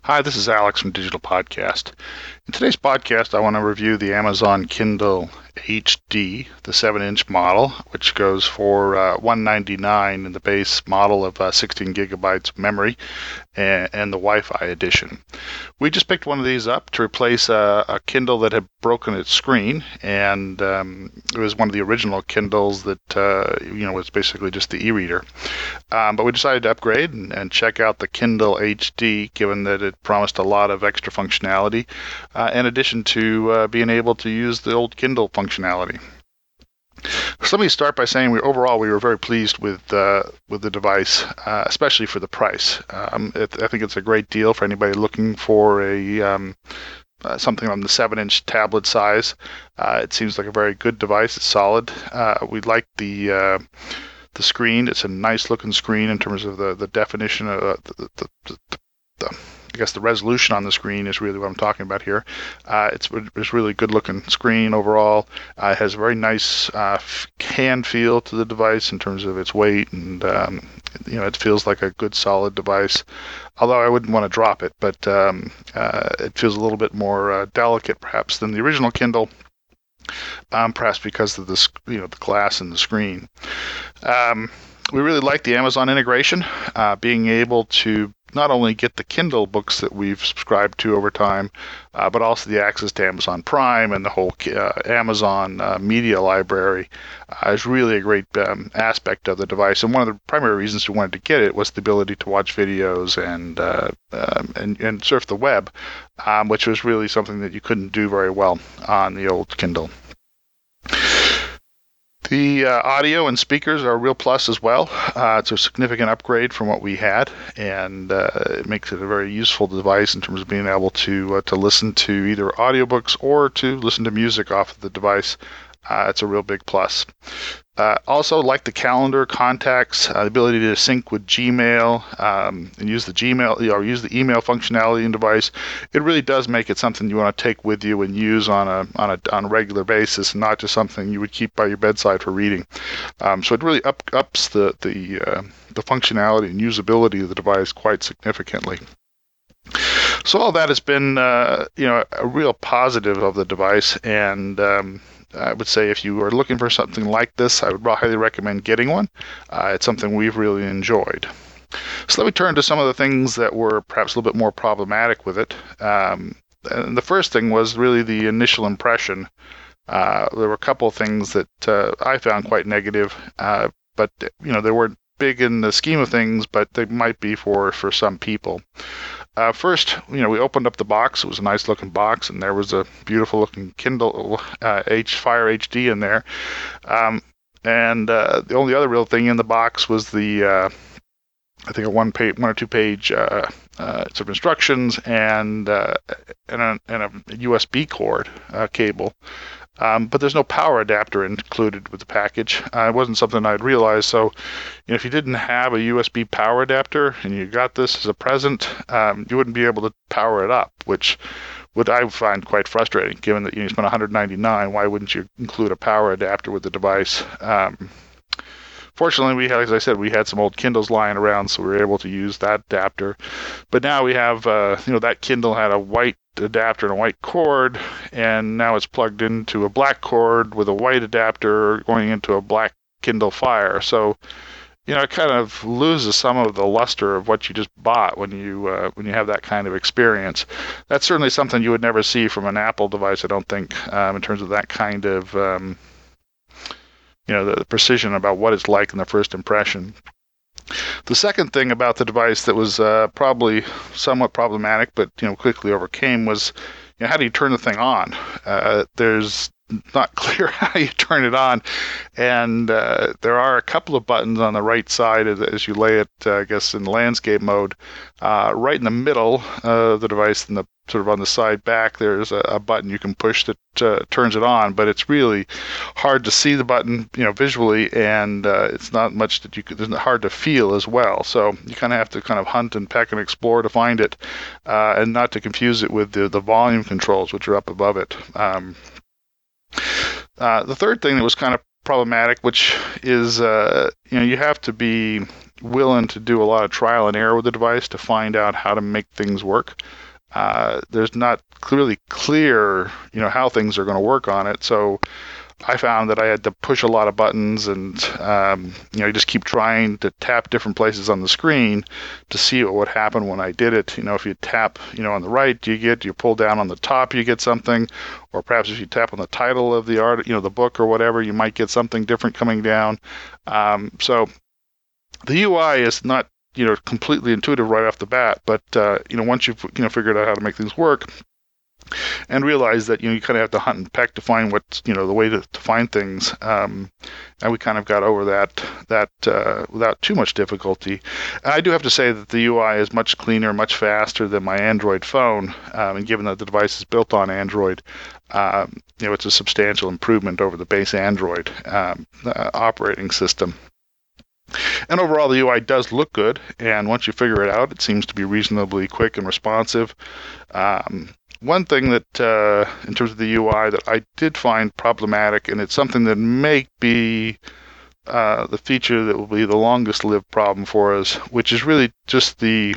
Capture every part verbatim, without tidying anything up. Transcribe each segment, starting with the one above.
Hi, this is Alex from Digital Podcast. In today's podcast, I want to review the Amazon Kindle H D, the seven inch model, which goes for uh, one hundred ninety-nine dollars in the base model of uh, sixteen gigabytes of memory and, and the Wi-Fi edition. We just picked one of these up to replace a, a Kindle that had broken its screen, and um, it was one of the original Kindles that uh, you know was basically just the e-reader. Um, but we decided to upgrade and, and check out the Kindle H D, given that it promised a lot of extra functionality, uh, in addition to uh, being able to use the old Kindle functionality. So let me start by saying we overall we were very pleased with uh, with the device, uh, especially for the price. Um, it, I think it's a great deal for anybody looking for a um, uh, something on the seven inch tablet size. Uh, it seems like a very good device. It's solid. Uh, we like the uh, the screen. It's a nice looking screen in terms of the the definition of uh, the, the, the, the, the I guess the resolution on the screen is really what I'm talking about here. Uh, it's it's really good looking screen overall. Uh, it has a very nice uh, hand feel to the device in terms of its weight, and um, you know it feels like a good solid device. Although I wouldn't want to drop it, but um, uh, it feels a little bit more uh, delicate perhaps than the original Kindle. Um, perhaps because of the you know the glass and the screen. Um, we really like the Amazon integration, uh, being able to not only get the Kindle books that we've subscribed to over time, uh, but also the access to Amazon Prime and the whole uh, Amazon uh, media library uh, is really a great um, aspect of the device. And one of the primary reasons we wanted to get it was the ability to watch videos and uh, um, and, and surf the web, um, which was really something that you couldn't do very well on the old Kindle. The uh, audio and speakers are a real plus as well. Uh, it's a significant upgrade from what we had, and uh, it makes it a very useful device in terms of being able to uh, to listen to either audiobooks or to listen to music off of the device. Uh, it's a real big plus. Uh, also, like the calendar, contacts, uh, the ability to sync with Gmail um, and use the Gmail or use the email functionality in the device. It really does make it something you want to take with you and use on a on a on a regular basis, and not just something you would keep by your bedside for reading. Um, so it really up, ups the the uh, the functionality and usability of the device quite significantly. So all that has been uh, you know a real positive of the device, and um, I would say if you are looking for something like this, I would highly recommend getting one. Uh, it's something we've really enjoyed. So let me turn to some of the things that were perhaps a little bit more problematic with it. Um, and the first thing was really the initial impression. Uh, there were a couple of things that uh, I found quite negative, uh, but you know they weren't big in the scheme of things, but they might be for, for some people. Uh, first, you know, we opened up the box. It was a nice looking box, and there was a beautiful looking Kindle uh, H Fire H D in there. Um, and uh, the only other real thing in the box was the, uh, I think, a one page, one or two page uh, uh, sort of instructions and uh, and, a, and a U S B cord uh, cable. Um, but there's no power adapter included with the package. Uh, it wasn't something I'd realized. So, you know, if you didn't have a U S B power adapter and you got this as a present, um, you wouldn't be able to power it up, which would I find quite frustrating. Given that you spent one hundred ninety-nine dollars, why wouldn't you include a power adapter with the device? Um, Fortunately, we had, as I said, we had some old Kindles lying around, so we were able to use that adapter. But now we have, uh, you know, that Kindle had a white adapter and a white cord, and now it's plugged into a black cord with a white adapter going into a black Kindle Fire. So, you know, it kind of loses some of the luster of what you just bought when you uh, when you have that kind of experience. That's certainly something you would never see from an Apple device, I don't think, um, in terms of that kind of um, you know, the, the precision about what it's like in the first impression. The second thing about the device that was uh, probably somewhat problematic, but you know, quickly overcame was, you know, how do you turn the thing on? Uh, there's not clear how you turn it on, and uh, there are a couple of buttons on the right side as, as you lay it, uh, I guess, in landscape mode. Uh, right in the middle of the device, in the sort of on the side back, there's a, a button you can push that uh, turns it on, but it's really hard to see the button, you know, visually, and uh, it's not much that you could, it's hard to feel as well. So you kind of have to kind of hunt and peck and explore to find it, uh, and not to confuse it with the, the volume controls, which are up above it. Um, Uh, the third thing that was kind of problematic, which is, uh, you know, you have to be willing to do a lot of trial and error with the device to find out how to make things work. Uh, there's not clearly clear, you know, how things are going to work on it. So I found that I had to push a lot of buttons and, um, you know, just keep trying to tap different places on the screen to see what would happen when I did it. You know, if you tap, you know, on the right, you get, you pull down on the top, you get something. Or perhaps if you tap on the title of the art, you know, the book or whatever, you might get something different coming down. Um, so the U I is not, you know, completely intuitive right off the bat, but, uh, you know, once you've, you know, figured out how to make things work, and realize that, you know, you kind of have to hunt and peck to find what's, you know, the way to, to find things. Um, and we kind of got over that that uh, without too much difficulty. And I do have to say that the U I is much cleaner, much faster than my Android phone. Um, and given that the device is built on Android, um, you know, it's a substantial improvement over the base Android um, uh, operating system. And overall, the U I does look good, and once you figure it out, it seems to be reasonably quick and responsive. Um, one thing that, uh, in terms of the U I, that I did find problematic, and it's something that may be uh, the feature that will be the longest-lived problem for us, which is really just the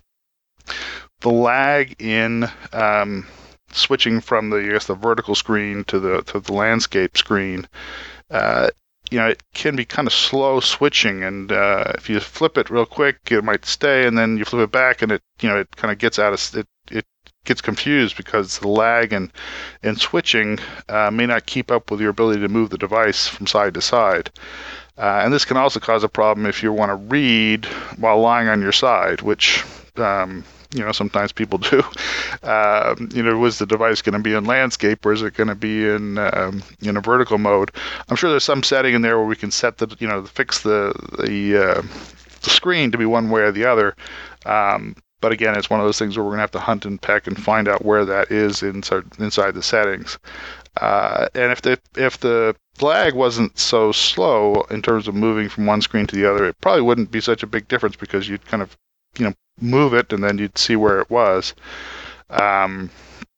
the lag in um, switching from the I guess the vertical screen to the to the landscape screen. Uh, you know, it can be kind of slow switching, and uh, if you flip it real quick, it might stay, and then you flip it back, and it, you know, it kind of gets out of it. It gets confused because the lag and in, in switching uh, may not keep up with your ability to move the device from side to side. Uh, and this can also cause a problem if you want to read while lying on your side, which um, you know, sometimes people do. Um, you know, was the device going to be in landscape or is it going to be in um, in a vertical mode? I'm sure there's some setting in there where we can set the, you know, fix the the, uh, the screen to be one way or the other. Um, but again, it's one of those things where we're going to have to hunt and peck and find out where that is inside inside the settings. Uh, and if the if the lag wasn't so slow in terms of moving from one screen to the other, it probably wouldn't be such a big difference because you'd kind of, you know, move it and then you'd see where it was. Um,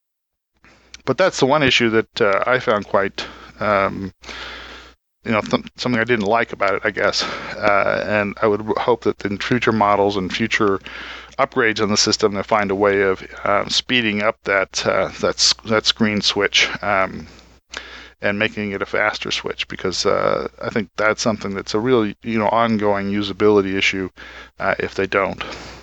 but that's the one issue that uh, I found quite, um, you know, th- something I didn't like about it, I guess. Uh, and I would hope that in future models and future upgrades on the system, they find a way of uh, speeding up that uh, that that screen switch. Um, and making it a faster switch, because uh, I think that's something that's a really, you know, ongoing usability issue uh, if they don't.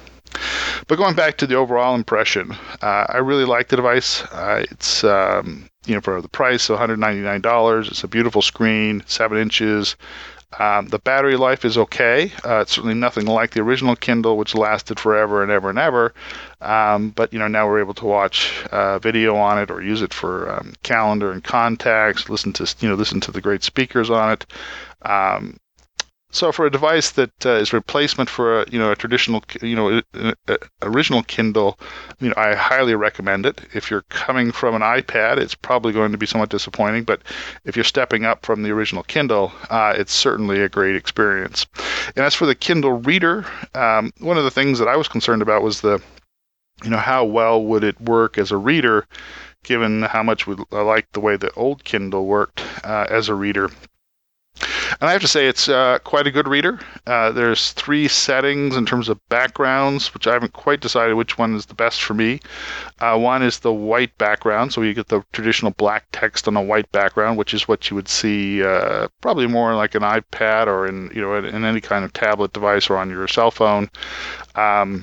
But going back to the overall impression, uh, I really like the device. Uh, it's, um, you know, for the price of one hundred ninety-nine dollars, it's a beautiful screen, seven inches. Um, the battery life is okay. Uh, it's certainly nothing like the original Kindle, which lasted forever and ever and ever. Um, but, you know, now we're able to watch uh, video on it or use it for um, calendar and contacts, listen to, you know, listen to the great speakers on it. Um, So for a device that uh, is replacement for a, you know, a traditional, you know, a, a original Kindle, you know, I highly recommend it. If you're coming from an iPad, it's probably going to be somewhat disappointing, but if you're stepping up from the original Kindle, uh, it's certainly a great experience. And as for the Kindle Reader, um, one of the things that I was concerned about was the, you know, how well would it work as a reader, given how much we I liked the way the old Kindle worked uh, as a reader. And I have to say it's uh, quite a good reader. Uh, there's three settings in terms of backgrounds, which I haven't quite decided which one is the best for me. Uh, one is the white background, so you get the traditional black text on a white background, which is what you would see uh, probably more like an iPad or in, you know, in, in any kind of tablet device or on your cell phone. Um,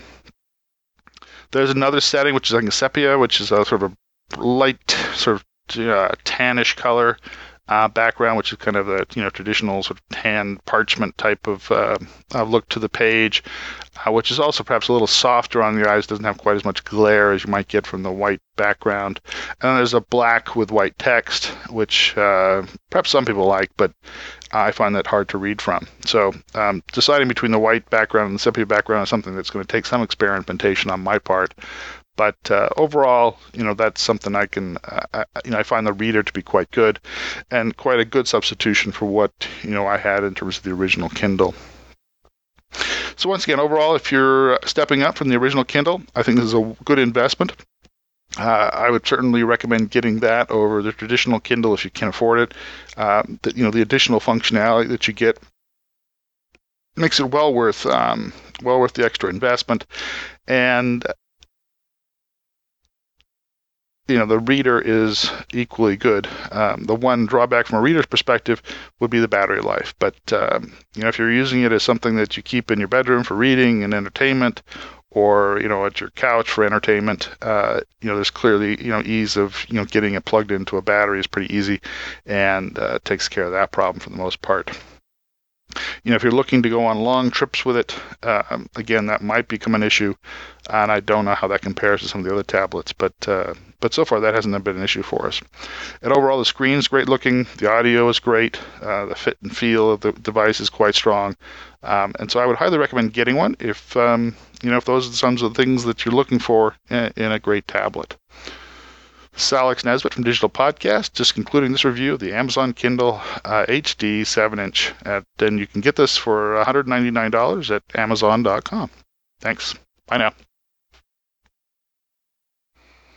there's another setting which is like a sepia, which is a sort of a light, sort of uh, tannish color. Uh, background, which is kind of a, you know, traditional sort of tan parchment type of uh, uh, look to the page, uh, which is also perhaps a little softer on the eyes, doesn't have quite as much glare as you might get from the white background. And then there's a black with white text, which uh, perhaps some people like, but I find that hard to read from. So um, deciding between the white background and the sepia background is something that's going to take some experimentation on my part. But uh, overall, you know, that's something I can, uh, I, you know, I find the reader to be quite good and quite a good substitution for what, you know, I had in terms of the original Kindle. So once again, overall, if you're stepping up from the original Kindle, I think this is a good investment. Uh, I would certainly recommend getting that over the traditional Kindle if you can afford it. Um, the, you know, the additional functionality that you get makes it well worth um, well worth the extra investment. And you know, the reader is equally good. Um, the one drawback from a reader's perspective would be the battery life. But um, you know, if you're using it as something that you keep in your bedroom for reading and entertainment, or you know, at your couch for entertainment, uh, you know, there's clearly you know ease of you know getting it plugged into a battery is pretty easy, and uh, takes care of that problem for the most part. You know, if you're looking to go on long trips with it, um, again, that might become an issue, and I don't know how that compares to some of the other tablets, but uh, but so far that hasn't been an issue for us. And overall, the screen's great looking, the audio is great, uh, the fit and feel of the device is quite strong, um, and so I would highly recommend getting one if um, you know if those are some of the things that you're looking for in, in a great tablet. This is Alex Nesbitt from Digital Podcast, just concluding this review of the Amazon Kindle uh, H D seven inch. At, and you can get this for one hundred ninety-nine dollars at amazon dot com. Thanks. Bye now.